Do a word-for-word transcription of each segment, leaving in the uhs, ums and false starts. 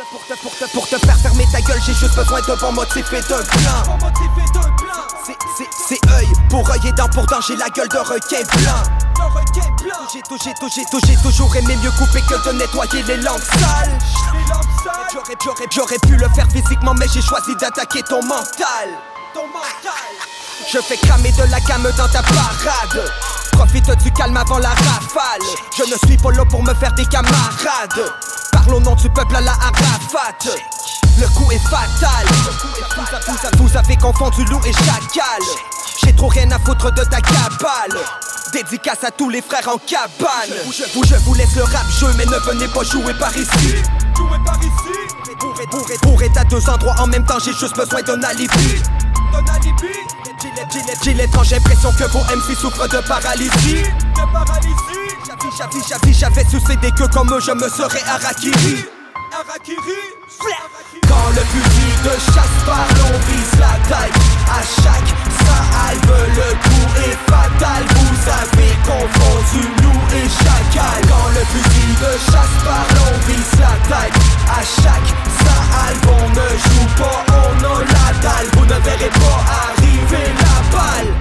Pour te, pour te, pour te faire fermer ta gueule, j'ai juste besoin de bons motifs et d'un plan. C'est, c'est, c'est œil pour œil et dent pour dent, j'ai la gueule de requin blanc. J'ai, tout, j'ai, tout, j'ai, tout, j'ai toujours aimé mieux couper que de nettoyer les langues sales. J'aurais, j'aurais, j'aurais pu le faire physiquement, mais j'ai choisi d'attaquer ton mental. Ton mental. Je fais cramer de la gamme dans ta parade. Profite du calme avant la rafale. Je ne suis pas là pour me faire des camarades. Parle au nom du peuple à la Arafat. Le coup est fatal. Vous, vous, vous avez confondu loup et chacal. J'ai trop rien à foutre de ta cabale. Dédicace à tous les frères en cabane. Je vous, je vous laisse le rap jeu, mais ne venez pas jouer par ici. Jouer par ici. Pour être, pour être, pour être à deux endroits en même temps, j'ai juste besoin d'un alibi. D'un alibi. J'ai l'étrange impression que vos M C souffrent de paralysie. De paralysie. J'avais, j'avais, j'avais sucé des queues comme eux, je me serais harakiri. Harakiri. Quand le fusil de chasse parle, on vise la tête. À chaque salve, le coup est fatal. Vous avez confondu loup et chacal. Quand le fusil de chasse parle, on vise la tête. À chaque salve, on ne joue pas, on a la dalle. Vous ne verrez pas arriver la balle.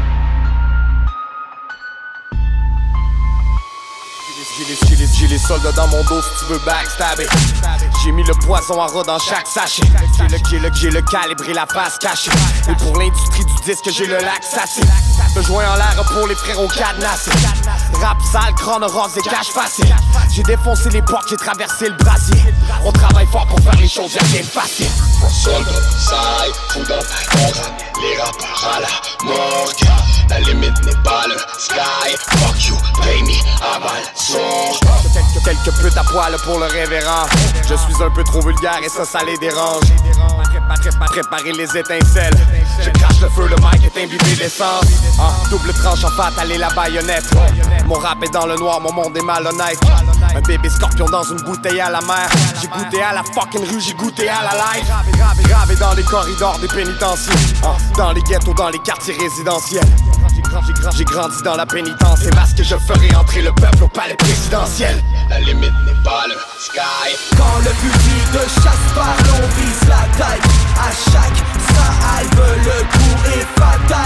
J'ai les, j'ai, les, j'ai les soldats dans mon dos si tu veux backstabber. J'ai mis le poison à rat dans chaque sachet. J'ai le, j'ai le, j'ai le calibre et la face cachée. Et pour l'industrie du disque, j'ai le lac sassé. Le joint en l'air pour les frérots cadenassés. Rap sale, crâne rose et cache facile. J'ai défoncé les portes, j'ai traversé le brasier. On travaille fort pour faire les choses, y'a rien de facile. Soldat, side, fout dans ta contrat. Les rappeurs à la morgue. La limite n'est pas le sky. Fuck you, pay me, aval, son. Quelques, quelques putes à poil pour le révérend. Je suis un peu trop vulgaire et ça, ça les dérange. Préparer les étincelles. Je crache le feu, le mic est imbibé d'essence. Ah, double tranche en fatal et la baïonnette. Mon rap est dans le noir, mon monde est malhonnête. Un bébé scorpion dans une bouteille à la mer. J'ai goûté à la fucking rue, j'ai goûté à la life. Gravé dans les corridors des pénitenciers. Ah, dans les ghettos, dans les quartiers résidentiels. J'ai grandi dans la pénitence et masque, je ferai entrer le peuple au palais présidentiel. La limite n'est pas le sky. Quand le fusil de chasse parle, on vise la tête. À chaque salve, le coup est fatal.